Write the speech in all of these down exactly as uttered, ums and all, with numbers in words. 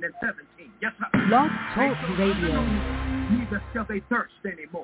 and seventeen. Yes, sir. Blog Talk Radio. Neither shall they thirst anymore.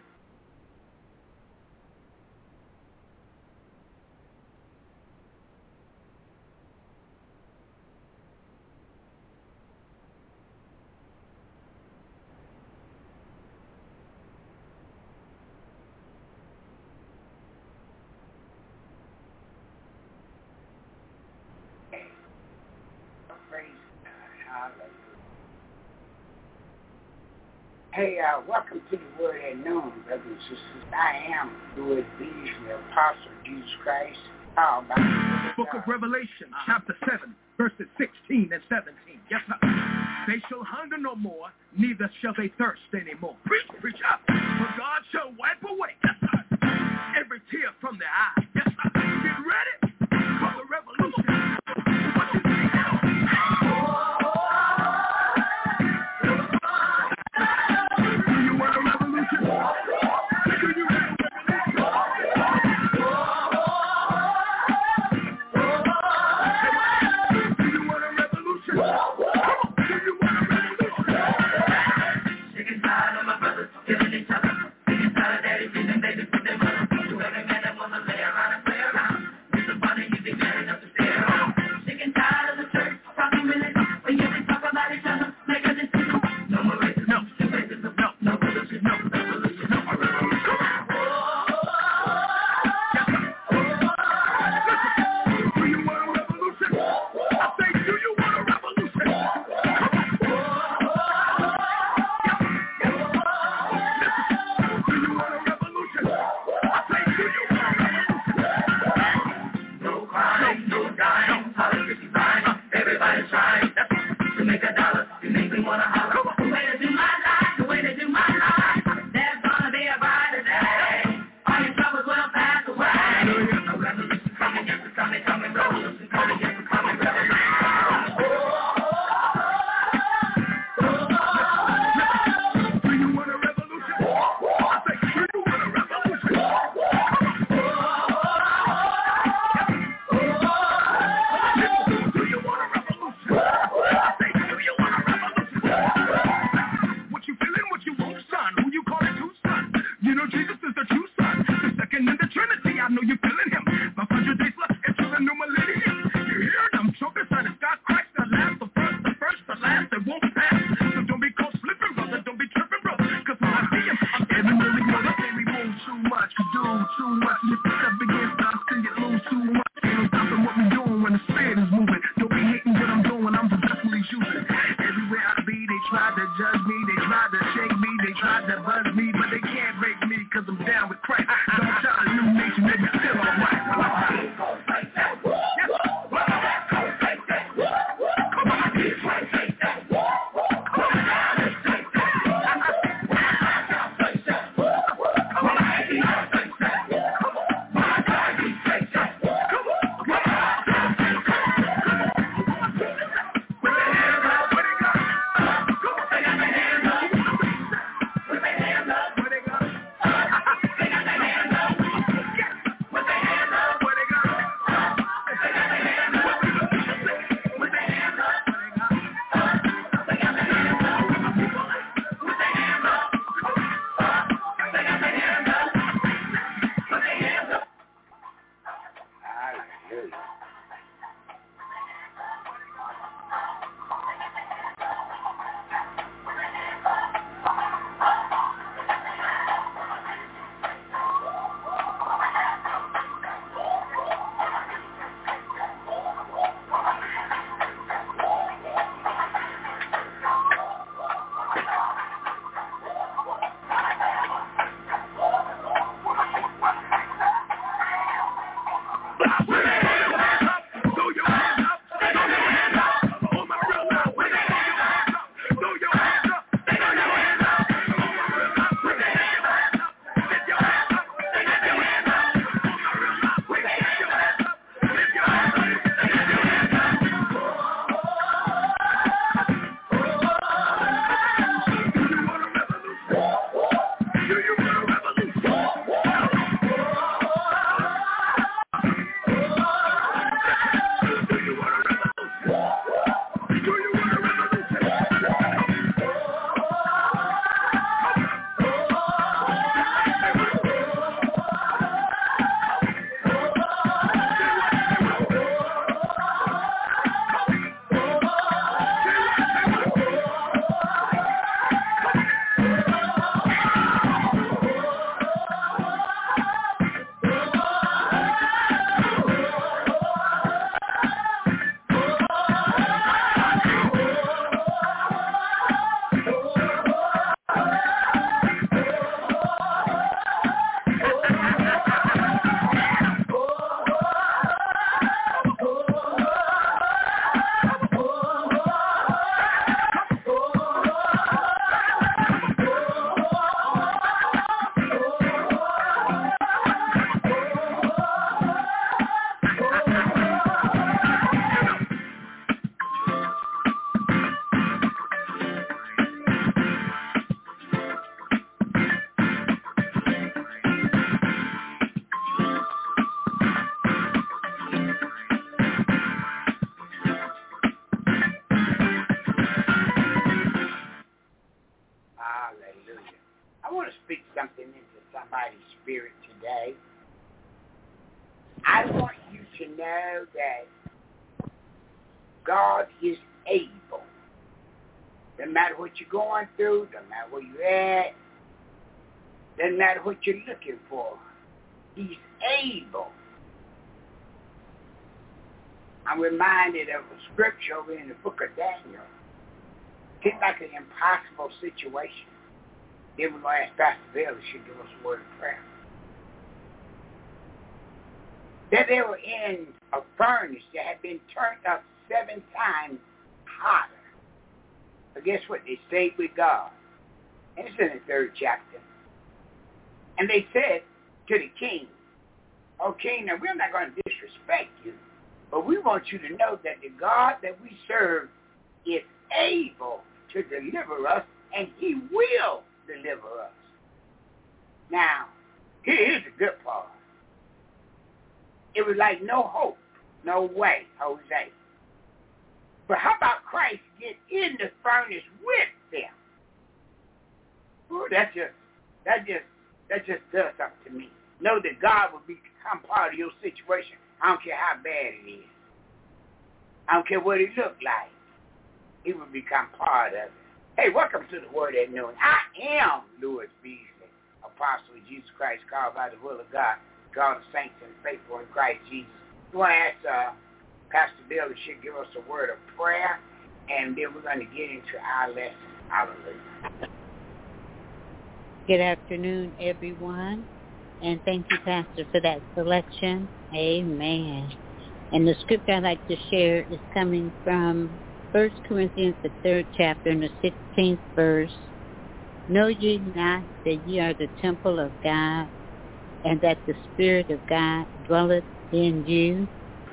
Hey, uh, welcome to the Word at Noon, brothers and sisters. I am Louis Beasley, the Apostle of Jesus Christ. How about the book of Revelation, chapter seven, verses sixteen and seventeen. Yes, sir. They shall hunger no more, neither shall they thirst anymore. Preach, preach up. For God shall wipe away, yes, sir, every tear from their eye. Yes, sir. Get ready for the revolution. What you think now? Hands up. speak something into somebody's spirit today. I want you to know that God is able. Doesn't matter what you're going through, doesn't matter where you're at, doesn't matter what you're looking for. He's able. I'm reminded of a scripture over in the book of Daniel. It's like an impossible situation. Then we're going to ask Pastor Bill if she'll give us a word of prayer. That they were in a furnace that had been turned up seven times hotter. But guess what? They stayed with God. And it's in the third chapter. And they said to the king, "Oh, king, now we're not going to disrespect you, but we want you to know that the God that we serve is able to deliver us, and he will deliver us." Now, here's the good part. It was like no hope, no way, Jose. But how about Christ get in the furnace with them? Ooh, that just, that just, that just does something to me. Know that God will become part of your situation. I don't care how bad it is. I don't care what it looked like. He will become part of it. Hey, welcome to the Word at Noon. I am Louis Beasley, apostle of Jesus Christ, called by the will of God, God of saints and faithful in Christ Jesus. We want to ask uh, Pastor Bill if she'll give us a word of prayer, and then we're going to get into our lesson. Hallelujah. Good afternoon, everyone, and thank you, Pastor, for that selection. Amen. And the scripture I'd like to share is coming from First Corinthians, the third chapter, and the sixteenth verse. Know ye not that ye are the temple of God, and that the Spirit of God dwelleth in you?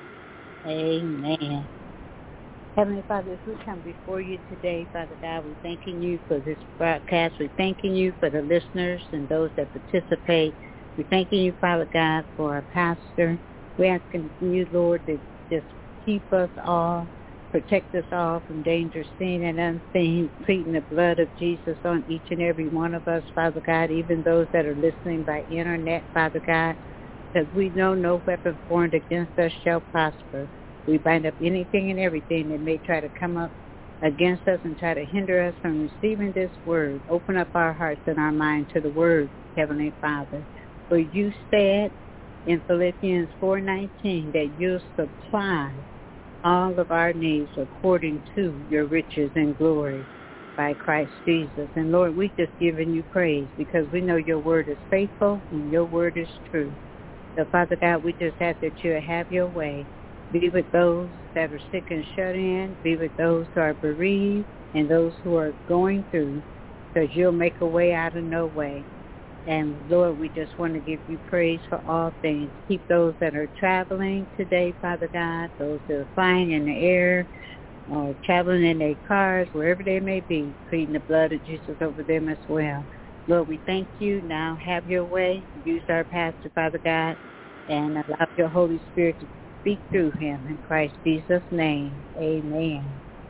Amen. Heavenly Father, as we come before you today, Father God, we're thanking you for this broadcast. We're thanking you for the listeners and those that participate. We're thanking you, Father God, for our pastor. We're asking you, Lord, to just keep us all, protect us all from danger seen and unseen, pleading the blood of Jesus on each and every one of us, Father God, even those that are listening by internet, Father God, because we know no weapon formed against us shall prosper. We bind up anything and everything that may try to come up against us and try to hinder us from receiving this word. Open up our hearts and our mind to the word, Heavenly Father. For you said in Philippians four nineteen that you'll supply all of our needs according to your riches and glory by Christ Jesus. And Lord, we just giving you praise because we know your word is faithful and your word is true. So Father God, we just ask that you have your way. Be with those that are sick and shut in. Be with those who are bereaved and those who are going through, because you'll make a way out of no way. And Lord, we just want to give you praise for all things. Keep those that are traveling today, Father God, those that are flying in the air or traveling in their cars, wherever they may be, pleading the blood of Jesus over them as well. Lord, we thank you. Now have your way. Use our pastor, Father God, and allow your Holy Spirit to speak through him. In Christ Jesus' name, amen.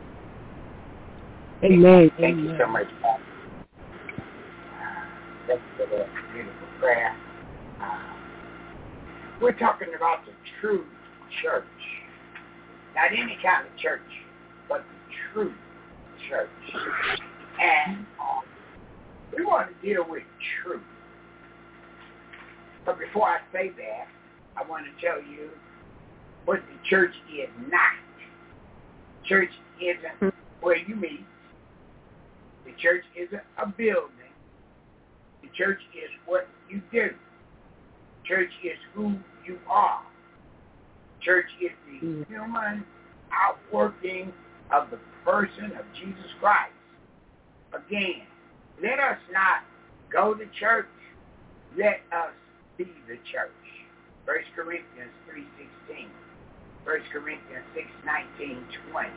Amen. Thank you so much, Pastor. Thank you for that beautiful prayer. Uh, we're talking about the true church. Not any kind of church, but the true church. And um, we want to deal with truth. But before I say that, I want to tell you what the church is not. Church isn't where you meet. The church isn't a building. The church is what you do. Church is who you are. Church is the human outworking of the person of Jesus Christ. Again, let us not go to church. Let us be the church. First Corinthians three sixteen. First Corinthians six nineteen, twenty.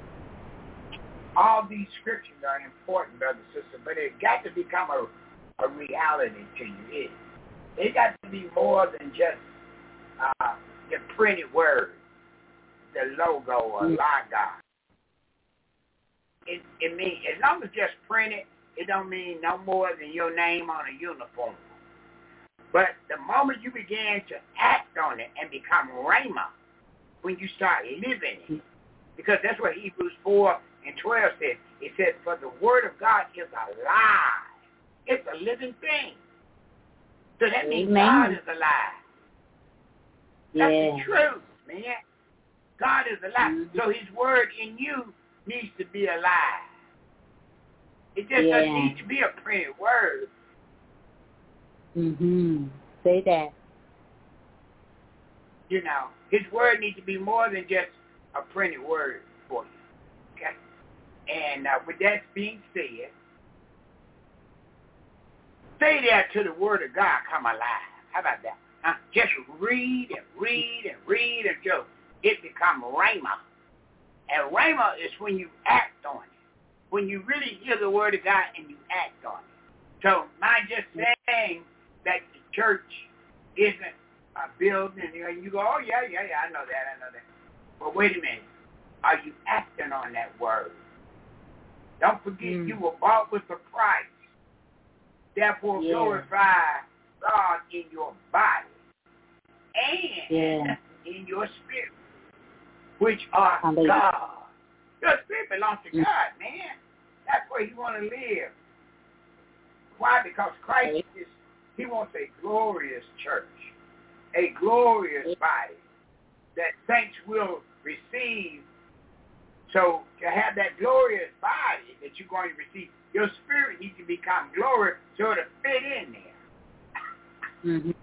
All these scriptures are important, brother and sister, but it got to become a a reality to you. It, it got to be more than just uh, the printed word, the logo or logo. It, it means, as long as just printed, it don't mean no more than your name on a uniform. But the moment you begin to act on it and become rhema, when you start living it, because that's what Hebrews four and twelve says. It says, for the word of God is alive. It's a living thing. So that means Amen. God is alive. That's yeah. the truth, man. God is alive. Mm-hmm. So his word in you needs to be alive. It just yeah. doesn't need to be a printed word. Mm-hmm. Say that. You know, his word needs to be more than just a printed word for you. Okay? And uh, with that being said, stay there till the word of God come alive. How about that? Huh? Just read and read and read until it becomes rhema. And rhema is when you act on it. When you really hear the word of God and you act on it. So not just saying that the church isn't a building and you go, oh, yeah, yeah, yeah, I know that, I know that. But wait a minute. Are you acting on that word? Don't forget mm. you were bought with a price. Therefore, yeah. glorify God in your body and yeah. in your spirit, which are Hallelujah. God. Your spirit belongs to mm. God, man. That's where you want to live. Why? Because Christ is, he wants a glorious church, a glorious body that saints will receive. So to have that glorious body that you're going to receive, your spirit needs to become glorious so it'll fit in there. Mm-hmm.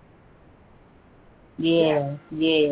Yeah, yeah.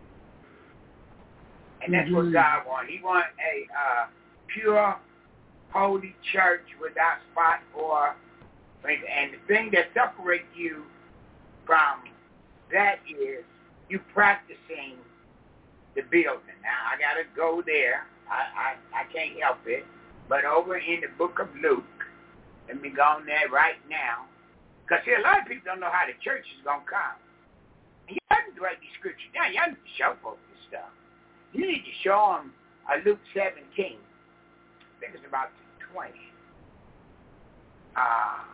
And that's mm-hmm. what God wants. He wants a uh, pure, holy church without spot or wrinkle. And the thing that separates you from that is you practicing the building. Now, I got to go there. I, I, I can't help it. But over in the book of Luke, let me go on there right now. Because, see, a lot of people don't know how the church is going to come. And you have to write these scriptures down. You have to show folks this stuff. You need to show them uh, Luke seventeen. I think it's about twenty. Uh,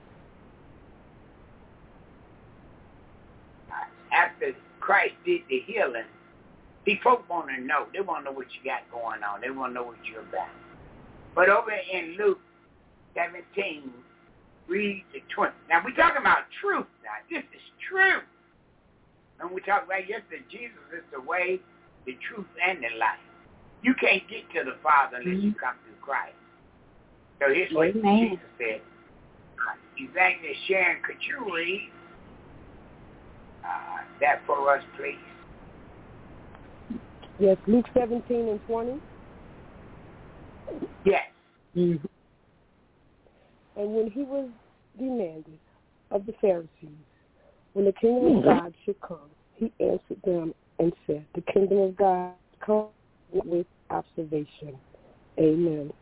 after Christ did the healing, see, folks want to know. They want to know what you got going on. They want to know what you're about. But over in Luke seventeen, read the twenty. Now, we're talking about truth now. This is truth. And we talked about yesterday, Jesus is the way, the truth, and the life. You can't get to the Father unless mm-hmm. you come through Christ. So here's what Amen. Jesus said. Evangelist Sharon, could you read uh, that for us, please? Yes, Luke seventeen and twenty. Yes. Mm-hmm. And when he was demanded of the Pharisees, when the kingdom of God should come, he answered them and said, the kingdom of God comes with observation. Amen.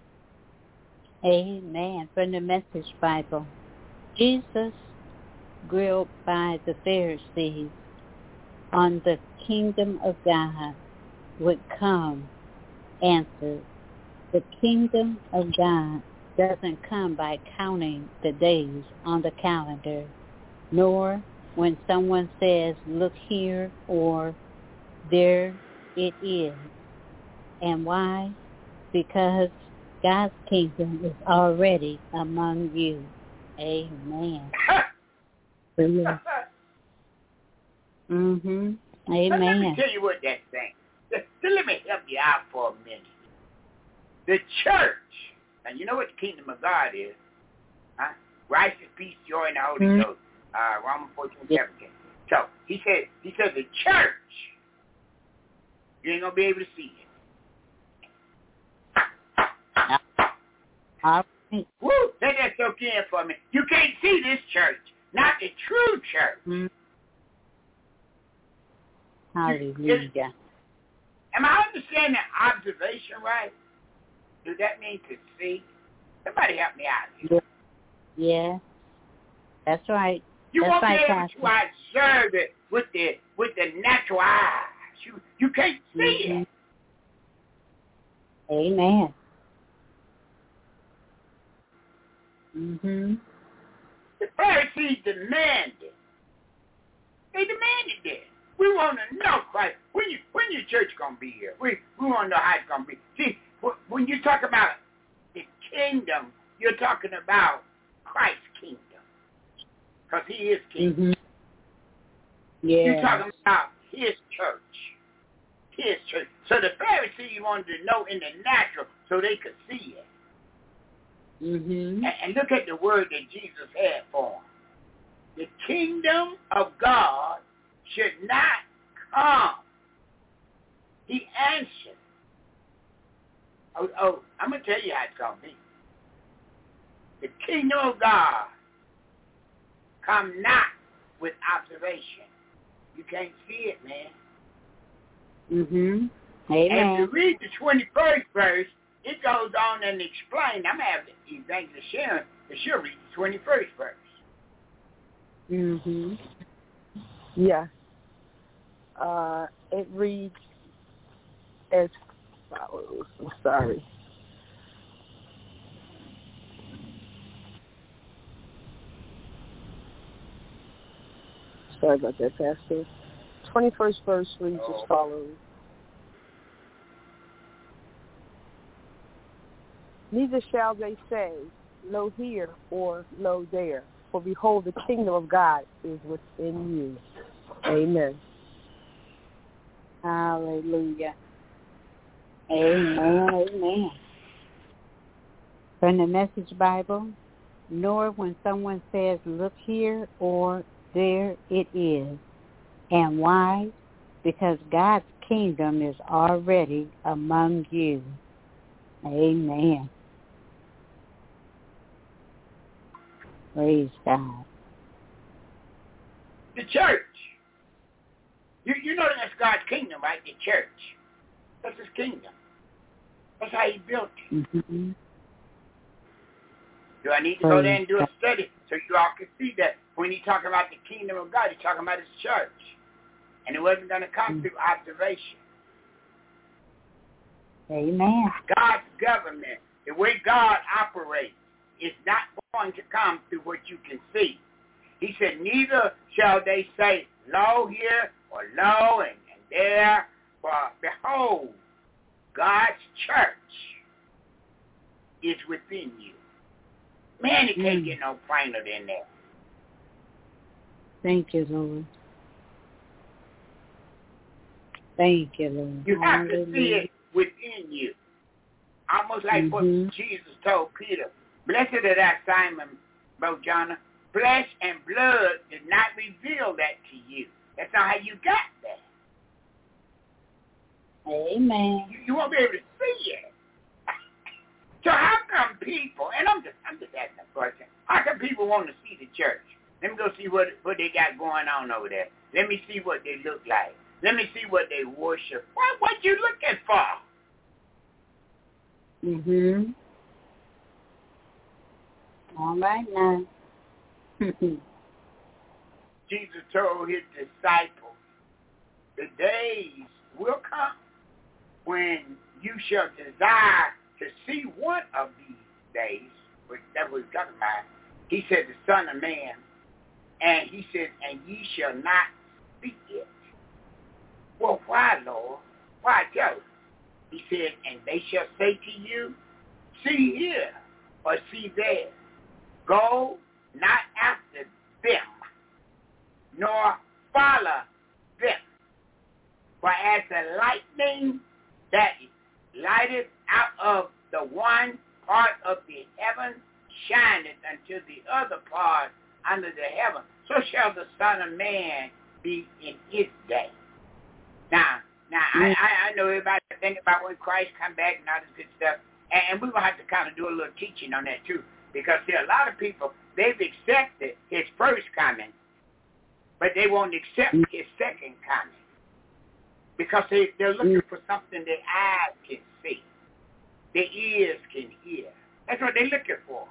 Amen. From the Message Bible. Jesus, grilled by the Pharisees on the kingdom of God would come, answered, the kingdom of God doesn't come by counting the days on the calendar, nor when someone says, look here, or there it is. And why? Because God's kingdom is already among you. Amen. Amen. Mm-hmm. Amen. Let me tell you what that's saying. Let me help you out for a minute. The church, and you know what the kingdom of God is, huh? Righteousness, peace, joy, and the Holy mm-hmm. Ghost. Uh, Romans fourteen, seventeen. So he said, he said the church, you ain't gonna be able to see it. Uh, Woo! Let that soak in for me. You can't see this church, not the true church. Mm-hmm. Hallelujah. Am I understanding observation right? Does that mean to see? Somebody help me out here. Yeah, that's right. You that's won't right, be able Pastor. to observe it with the with the natural eyes. You you can't see mm-hmm. it. Amen. Mm-hmm. The Pharisees demanded. They demanded that. We want to know Christ. When you when your church gonna be here? We we want to know how it's gonna be. See, when you talk about the kingdom, you're talking about Christ's kingdom, because He is king. Mm-hmm. Yeah. You're talking about His church. His church. So the Pharisees wanted to know in the natural so they could see it. Mm-hmm. And, and look at the word that Jesus had for them. The kingdom of God should not come. He answered. Oh, oh I'm going to tell you how it's going to be. The kingdom of God come not with observation. You can't see it, man. Mm-hmm. Amen. And if you read the twenty-first verse, it goes on and explains. I'm having Evangelist Sharon to she'll read the twenty-first verse. Mm-hmm. Yes. Uh, it reads as follows. I'm sorry. Sorry about that, Pastor. twenty-first verse reads oh. as follows. Neither shall they say, lo here or lo there, for behold, the kingdom of God is within you. Amen. Hallelujah. Amen. Amen. From the Message Bible, nor when someone says, look here or there it is. And why? Because God's kingdom is already among you. Amen. Praise God. The church. You you know that's God's kingdom, right? The church. That's His kingdom. That's how He built it. Mm-hmm. Do I need to go there and do a study so you all can see that when He's talking about the kingdom of God, He's talking about His church. And it wasn't going to come mm-hmm. through observation. Amen. God's government, the way God operates, is not going to come through what you can see. He said, neither shall they say, lo here or lo and, and there, for behold, God's church is within you. Man, it can't mm. get no plainer than that. Thank you, Lord. Thank you, Lord. You have to see it within you. Almost like mm-hmm. what Jesus told Peter. Blessed are that Simon, Bojana. Flesh and blood did not reveal that to you. That's not how you got there. Amen. You, you won't be able to see it. So how come people, and I'm just I'm just asking a question, how come people want to see the church? Let me go see what what they got going on over there. Let me see what they look like. Let me see what they worship. What what you looking for? Mhm. All right now. Jesus told his disciples, the days will come when you shall desire to see one of these days, which that was talking about. He said, the Son of Man, and he said, and ye shall not see it. Well, why, Lord? Why, tell us? He said, and they shall say to you, see here, or see there. Go not after them, nor follow them. For as the lightning that lighteth out of the one part of the heaven shineth unto the other part under the heaven, so shall the Son of Man be in his day. Now, now I, I, I know everybody think about when Christ come back and all this good stuff, and, and we're going to have to kind of do a little teaching on that too, because there are a lot of people, they've accepted his first coming, but they won't accept his second coming because they, they're looking for something their eyes can see, their ears can hear. That's what they're looking for.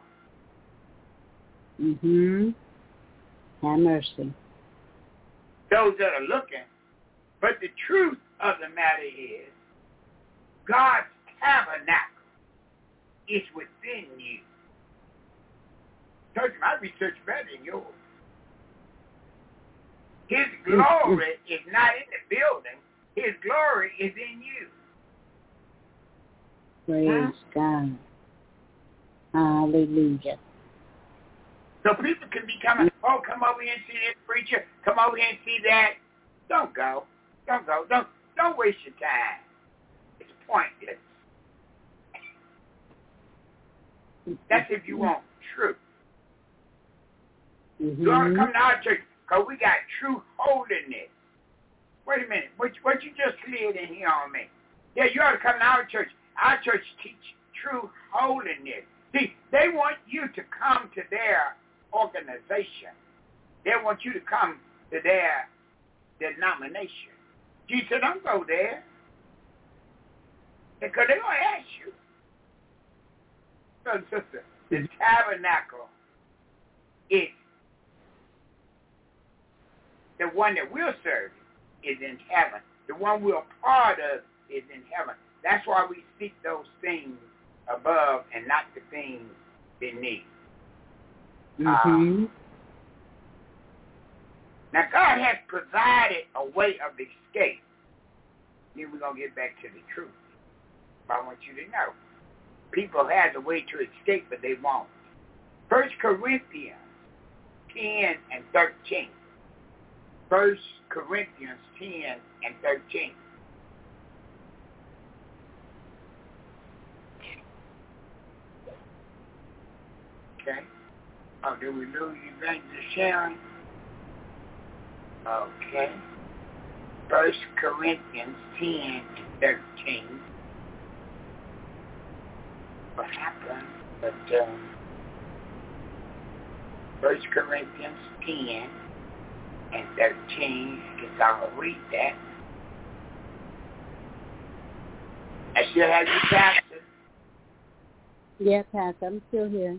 Mm-hmm. Have mercy. Those that are looking. But the truth of the matter is, God's tabernacle is within you. told you my research better than yours. His glory is not in the building. His glory is in you. Praise huh? God. Hallelujah. So people can be coming, oh, come over here and see this preacher. Come over here and see that. Don't go. Don't go. Don't don't waste your time. It's pointless. That's if you want truth. Mm-hmm. You ought to come to our church because we got true holiness. Wait a minute. What, what you just slid in here on me? Yeah, you ought to come to our church. Our church teach true holiness. See, they want you to come to their organization. They want you to come to their denomination. Jesus said, don't go there. Because they're going to ask you. Brother and sister, the tabernacle is the one that we're serving is in heaven. The one we're part of is in heaven. That's why we seek those things above and not the things beneath. Mm-hmm. Um, now, God has provided a way of escape. Then we're going to get back to the truth. But I want you to know, people have a way to escape, but they won't. First Corinthians ten and thirteen. First Corinthians ten and thirteen. Okay. Oh, did we lose Evangelist Sharon? Okay. First Corinthians ten and thirteen. What happened? But um, First Corinthians ten and thirteen. I guess I'll read that. I still have you, Pastor. Yeah, Pastor, I'm still here.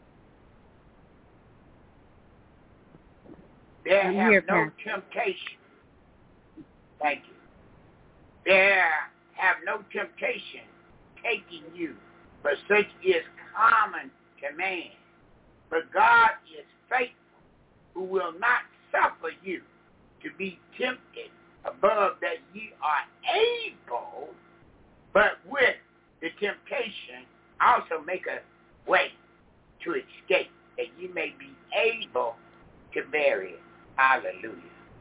There I'm have here, no Pastor. temptation. Thank you. There have no temptation taking you, but such is common to man. But God is faithful, who will not suffer you to be tempted above that ye are able, but with the temptation also make a way to escape, that ye may be able to bear it. Hallelujah.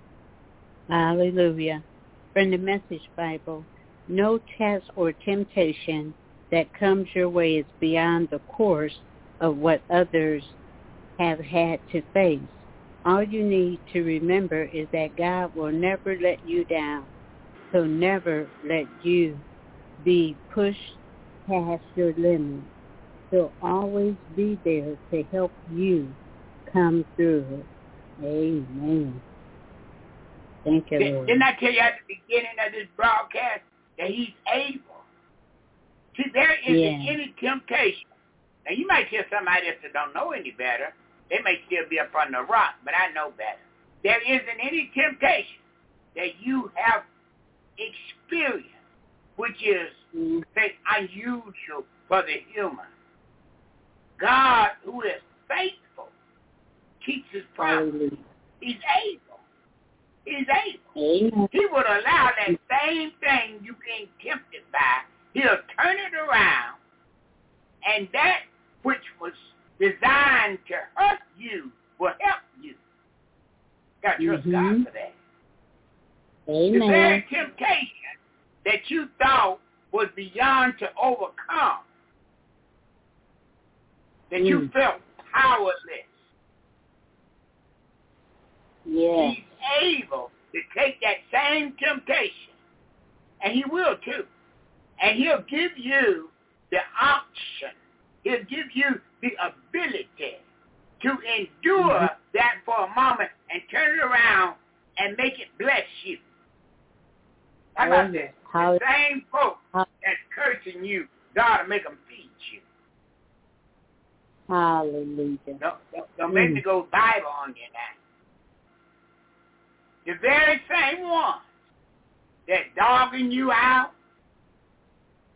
Hallelujah. From the Message Bible, no test or temptation that comes your way is beyond the course of what others have had to face. All you need to remember is that God will never let you down. He'll never let you be pushed past your limits. He'll always be there to help you come through it. Amen. Thank you, Lord. Didn't I tell you at the beginning of this broadcast that he's able? See, there isn't yeah. any temptation. Now, you might hear somebody else that don't know any better. They may still be up on the rock, but I know better. There isn't any temptation that you have experienced, which is, mm. say, unusual for the human. God, who is faithful, keeps his promise. Hallelujah. He's able. He's able. Amen. He would allow that same thing you being tempted by. He'll turn it around, and that which was designed to hurt you will help you. Got to trust mm-hmm. God for that. Amen. The very temptation that you thought was beyond to overcome, that mm. you felt powerless. Yeah. He's able to take that same temptation, and he will too. And he'll give you the option. He'll give you the ability to endure mm-hmm. that for a moment and turn it around and make it bless you. How about this? How, the same folks how, that's cursing you, God will make them feed you. Hallelujah. Don't, don't, don't make me go Bible on you now. The very same one that's dogging you out,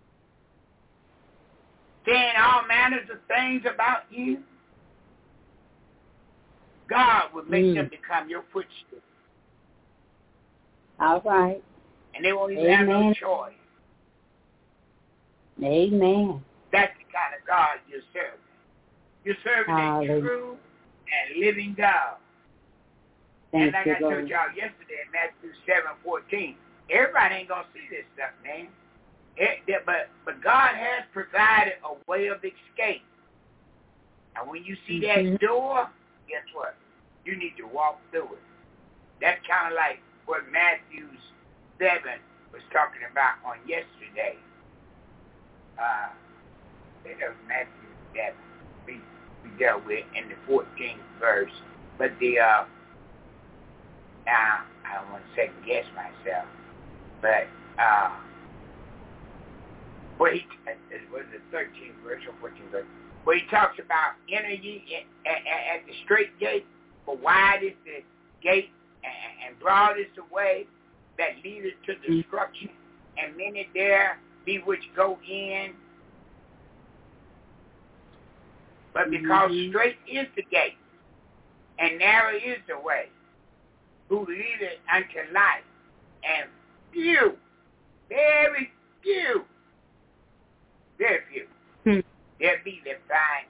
saying all manners of things about you, God will make Mm. them become your footstool. All right. And they won't even have no Amen. choice. Amen. That's the kind of God you're serving. You're serving a Hallelujah. true and living God. Thank and like you, I told Lord. y'all yesterday in Matthew seven fourteen, everybody ain't going to see this stuff, man. It, that, but, but God has provided a way of escape. And when you see Mm-hmm. that door, guess what? You need to walk through it. That's kind of like what Matthew seven was talking about on yesterday. Uh, I think that was Matthew seven we, we dealt with in the fourteenth verse. But the, uh, now, I don't want to second guess myself, but, uh, where he, it was the thirteenth verse or fourteenth verse, where he talks about enter ye at, at, at the straight gate, for wide is the gate and, and broad is the way that leadeth to destruction, and many there be which go in. But because Mm-hmm. straight is the gate, and narrow is the way, who leadeth unto life, and few, very few, very few, Hmm. there be that find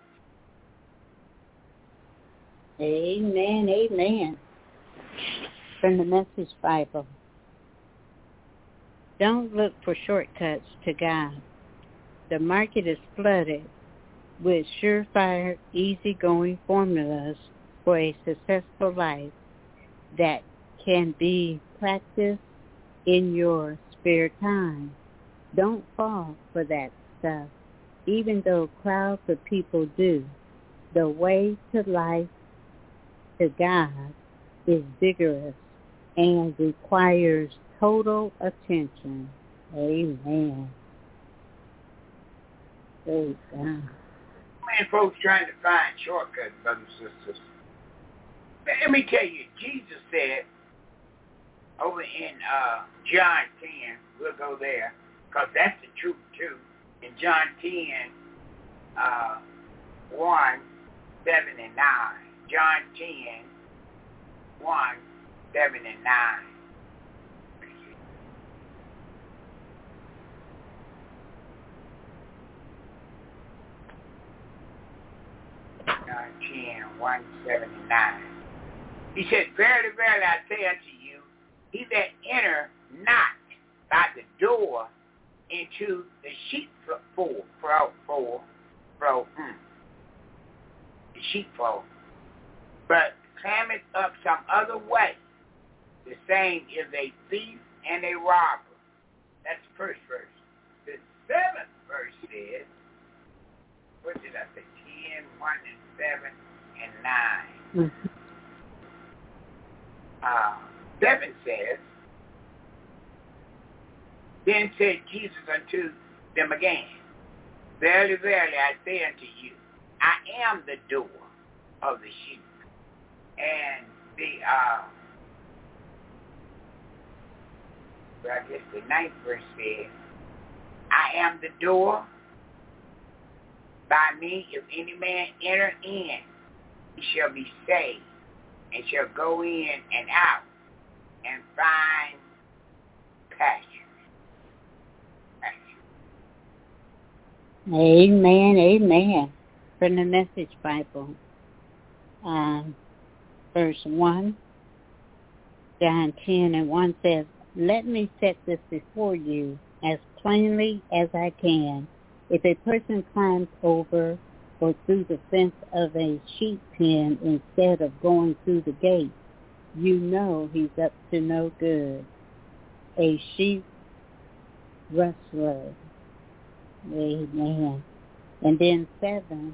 it. Amen. Amen. From the Message Bible. Don't look for shortcuts to God. The market is flooded with surefire, easygoing formulas for a successful life that can be practiced in your spare time. Don't fall for that stuff, even though crowds of people do. The way to life to God is vigorous and requires total attention. Amen. Praise God. Man, folks trying to find shortcuts, brothers and sisters. Let me tell you, Jesus said over in uh, John ten, we'll go there, because that's the truth too. In John ten, uh, one, seven, and nine. John ten, one, seven, and nine. John ten, one, seven, and nine. He said, verily, verily, I say unto you, he that enter not by the door into the sheepfold, fold, fold, fold, hmm, the sheepfold, but climbeth up some other way, the same is a thief and a robber. That's the first verse. The seventh verse says, what did I say, ten, one, and seven, and nine. Mm-hmm. Uh, seven says, then said Jesus unto them again, verily, verily, I say unto you, I am the door of the sheep. And the, uh, I guess the ninth verse says, I am the door. By me, if any man enter in, he shall be saved, and shall go in and out, and find pasture. pasture. Amen. Amen. From the Message Bible. Um, verse one, John ten and one says, let me set this before you as plainly as I can. If a person climbs over or through the fence of a sheep pen instead of going through the gate, you know he's up to no good. A sheep rustler. Amen. And then seven,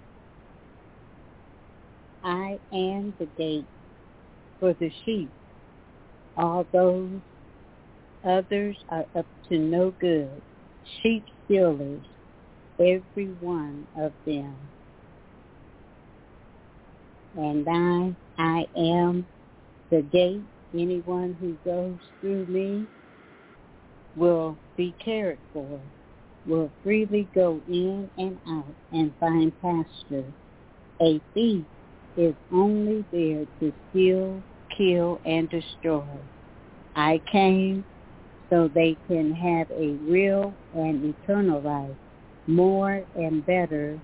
I am the gate for the sheep. All those others are up to no good. Sheep stealers, every one of them. And I, I am the gate. Anyone who goes through me will be cared for, will freely go in and out and find pasture. A thief is only there to steal, kill, and destroy. I came so they can have a real and eternal life, more and better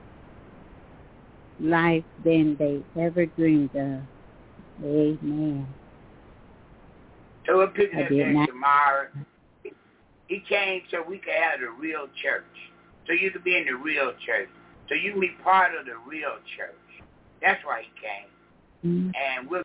life than they ever dreamed of. Amen. So we'll pick it up there not. tomorrow. He came so we could have the real church. So you could be in the real church. So you can be part of the real church. That's why he came. Mm-hmm. And we're